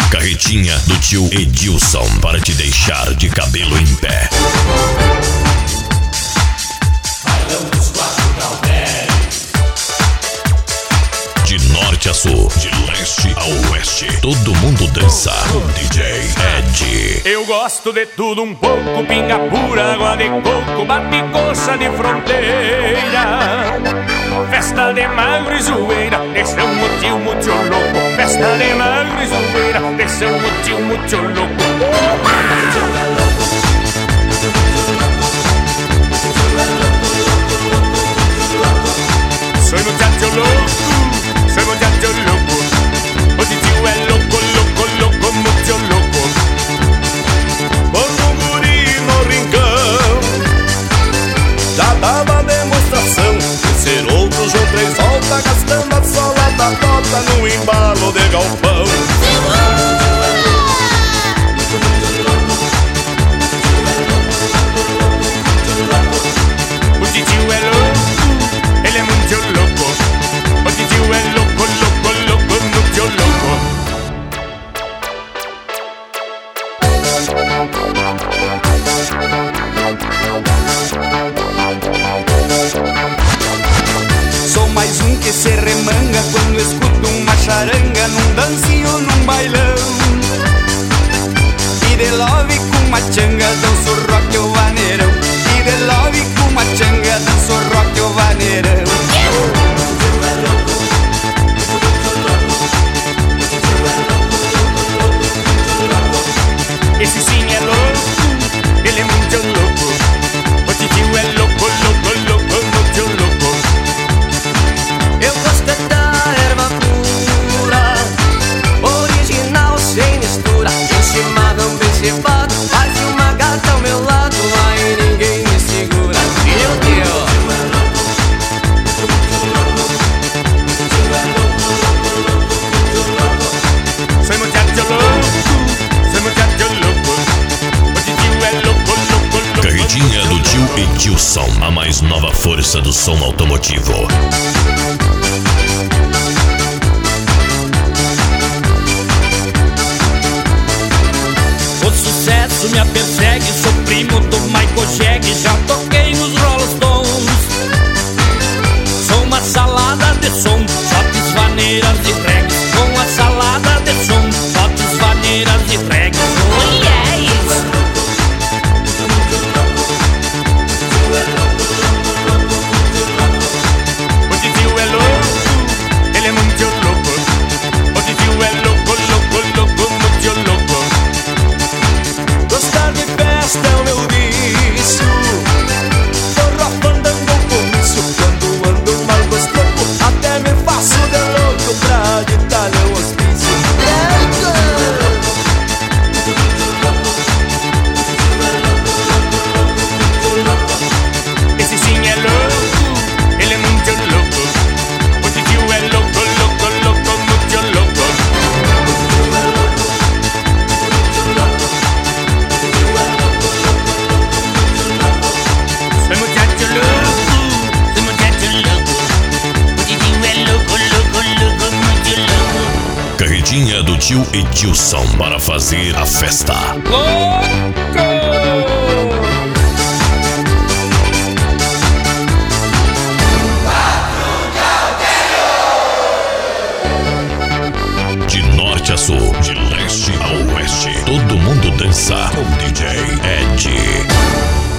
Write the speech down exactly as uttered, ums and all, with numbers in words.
Carretinha do tio Edilson para te deixar de cabelo em pé. De norte a sul, de leste a oeste, todo mundo dança com D J Ed. Eu gosto de tudo um pouco, pinga pura, água de coco, bate coxa de fronteira. Festa de magro e zoeira, desceu um motivo muito louco. Festa de magro e zoeira, desceu um motivo muito louco. Soy muchacho louco, soy muchacho louco. O tio é louco, louco, louco, muito louco. Quando o guri no rincão já dava demonstração de ser outro João Três volta, gastando a sola da bota no embalo de galpão. O tio é louco, ele é muito louco. O tio é louco, louco, louco, muito louco. Sou mais um que se remanga quando escuto uma charanga num dancinho, num bailão. E de love com uma changa danço rock ou vaneirão. E de love com uma changa danço rock ou vaneirão. Esse sim é louco, ele é muito louco. O tio é louco, louco, louco, muito louco. Eu gosto da erva pura, original sem mistura. Estimável, bem cevado, faz uma gata ao meu lado, aí ninguém me segura. Meu Deus! Soy muchacho louco, soy muchacho louco. O tio é louco, louco, louco. Carretinha do tio Edilson, a mais nova força do som automotivo. O sucesso me persegue, sou primo do Michael Jackson, já toquei nos Rolling Stones. Sou uma salada de som, shots, vaneiras e reggae. Com uma salada de som, shots, vaneiras e reggae. Oh yes! O tio é louco, ele é muito louco. O tio é louco, louco, louco, muito louco. Gostar de festa é o meu vício, forró, fandango, comício. Quando ando mal gostoso, até me faço de louco pra ditar meu hospício. Esse sim é louco, ele é muito louco. O tio é louco, louco, louco, muito louco. Soy muchacho louco, soy muchacho louco. O tio é louco, louco, louco, muito louco. Carretinha do tio Edilson para fazer a festa. De norte a sul, de leste a oeste, todo mundo dança com D J Ed.